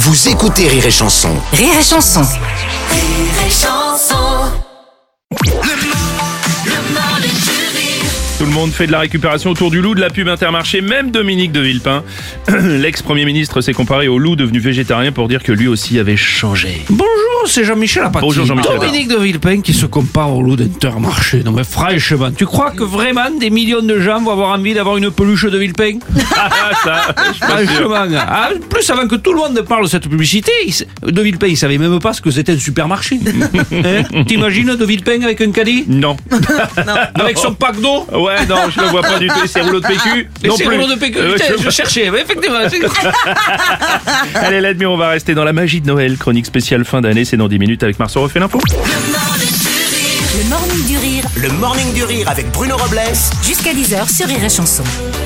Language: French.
Vous écoutez Rire et Chanson. Rire et Chanson. Rire et Chanson. Le Morning du Rire. Tout le monde fait de la récupération autour du loup, de la pub Intermarché, même Dominique de Villepin. L'ex-premier ministre s'est comparé au loup devenu végétarien pour dire que lui aussi avait changé. Bonjour, c'est Jean-Michel Apathy. Bonjour, Jean-Michel. Dominique de Villepin qui se compare au loup d'Intermarché. Non mais franchement, tu crois que vraiment des millions de gens vont avoir envie d'avoir une peluche de Villepin? Ça, je suis pas sûr. Franchement. En plus, avant que tout le monde parle de cette publicité, de Villepin, il savait même pas ce que c'était un supermarché. Hein? T'imagines de Villepin avec un caddie? Non. Avec son pack d'eau? Ouais, non, je le vois pas du tout. Et ses rouleaux de PQ? Et Non ses plus. rouleaux de PQ, putain, je cherchais, mais effectivement. Allez, l'admis, on va rester dans la magie de Noël. Chronique spéciale fin d'année, c'est dans 10 minutes avec Marceau refait l'info. Le Morning du Rire. Le Morning du Rire avec Bruno Robles Jusqu'à 10h sur Rire et Chanson.